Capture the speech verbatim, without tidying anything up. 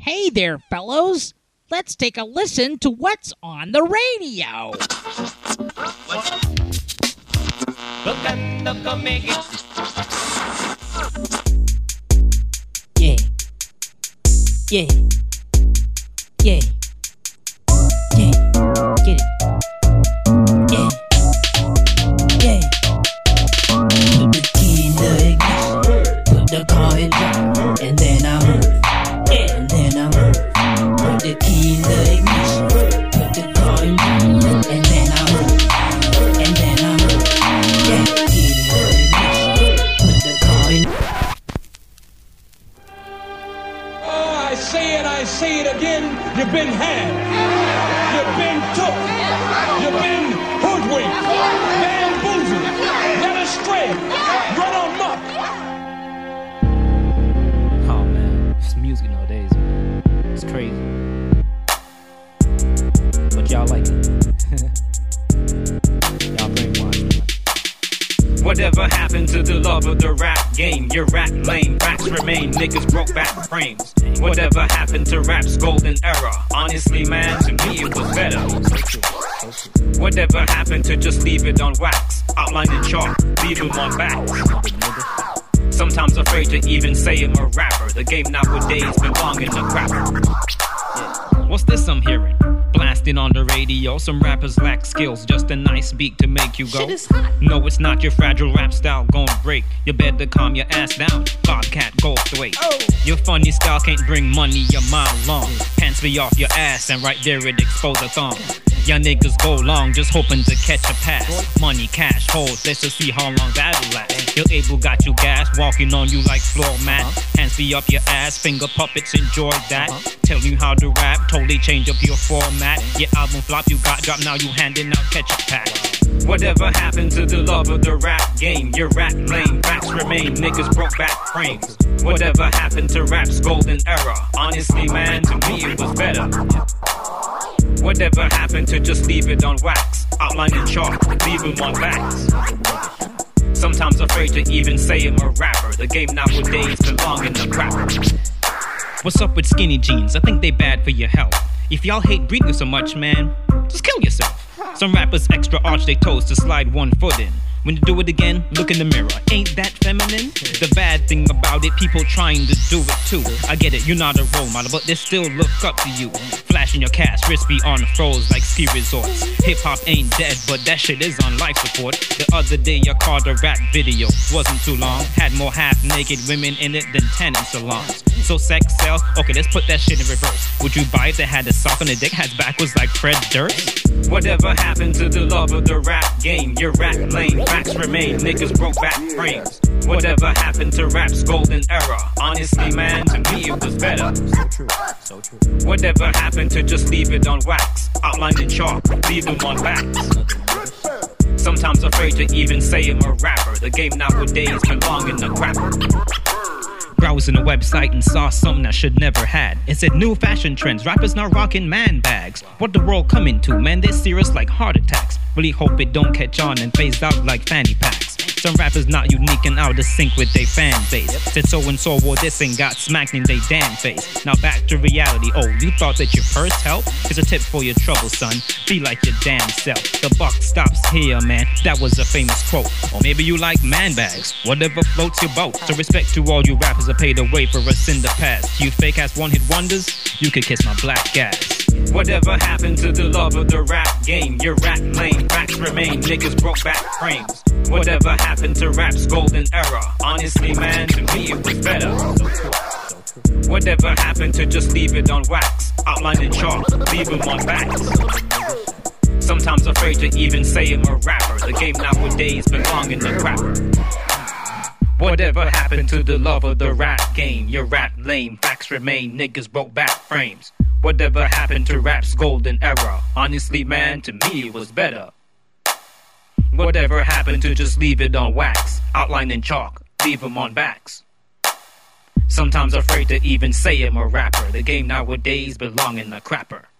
Hey there, fellows. Let's take a listen to what's on the radio. Yeah. Yeah. Yeah. Yeah. Get it. Yeah. Yeah. Put the key in the ignition. Put the car in drive. And then I move. Yeah. And then I move. Put the key in the ignition. Put the car in drive. And then I move. And then I move. Yeah. Key in the ignition. Put the car in. Oh, I say it, I say it again. You've been had. You've been took. You've been hoodwinked. Bamboozled. Led astray. Run amok. Oh man, it's music nowadays, man. It's crazy. But y'all like it. Y'all brainwashed, man. Whatever happened to the love of the rap game? Your rap lame, facts remain, niggas broke back frames. Whatever happened to rap's golden era? Honestly, man, to me it was better. Whatever happened to just leave it on wax? Outline in chalk, leave him on backs. Sometimes afraid to even say I'm a rapper. The game nowadays belonging to crapper. What's this I'm hearing? Blasting on the radio, some rappers lack skills, just a nice beat to make you go. Shit is hot. No, it's not your fragile rap style gon' break. You better calm your ass down, Bobcat Goldthwait. Oh. Your funny style can't bring money a mile long. Hands be off your ass and right there it expose a thong. Y'all niggas go long just hoping to catch a pass. Money, cash, holes, let's just see how long that'll last. Your able got you gas, walking on you like floor mat. Hands be up your ass, finger puppets, enjoy that. Tell you how to rap, totally change up your format. Your album flop, you got drop, now you handing out ketchup packs. Whatever happened to the love of the rap game? Your rap lame, facts remain, niggas broke back frames. Whatever happened to rap's golden era? Honestly, man, to me it was better. Whatever happened to just leave it on wax? Outline in chalk, leave him on backs. Sometimes afraid to even say I'm a rapper. The game nowadays belong in the crapper. What's up with skinny jeans? I think they bad for your health. If y'all hate breathing so much, man, just kill yourself. Some rappers extra arch their toes to slide one foot in. When you do it again, look in the mirror. Ain't that feminine? The bad thing about it, people trying to do it too. I get it, you're not a role model, but they still look up to you. Flashing your cash, wrist be on froze like ski resorts. Hip-hop ain't dead, but that shit is on life support. The other day, I caught a rap video. Wasn't too long. Had more half-naked women in it than ten in salons. So sex sells? Okay, let's put that shit in reverse. Would you buy it that had a sock on the dick, has backwards like Fred Durst? Whatever happened to the love of the rap game? Your rap lame, facts remain, niggas broke back frames. Whatever happened to rap's golden era? Honestly, man, to me it was better. So true, so true. Whatever happened to just leave it on wax? Outline in chalk, leave him on backs. Sometimes afraid to even say I'm a rapper. The game nowadays belong in the crapper. Browsing a website and saw something I should never had. It said new fashion trends, rappers now rocking man bags. What the world coming to, man, they're serious like heart attacks. Really hope it don't catch on and phase out like fanny packs. Some rappers not unique and out of sync with their fan base. Said so-and-so wore this and got smacked in they damn face. Now back to reality. Oh, you thought that your purse helped? Here's a tip for your trouble, son. Be like your damn self. The buck stops here, man. That was a famous quote. Or maybe you like man bags. Whatever floats your boat. So respect to all you rappers that paid away for us in the past. You fake-ass one-hit wonders, you could kiss my black ass. Whatever happened to the love of the rap game? Your rap lame, facts remain, niggas broke back frames. Whatever happened to rap's golden era? Honestly, man, to me it was better. Whatever happened to just leave it on wax? Outline in chalk, leave him on backs. Sometimes afraid to even say I'm a rapper. The game nowadays belong in the crapper. Whatever happened to the love of the rap game? Your rap lame, facts remain, niggas broke back frames. Whatever happened to rap's golden era? Honestly, man, to me it was better. Whatever happened to just leave it on wax? Outline in chalk, leave him on backs. Sometimes afraid to even say I'm a rapper. The game nowadays belong in the crapper.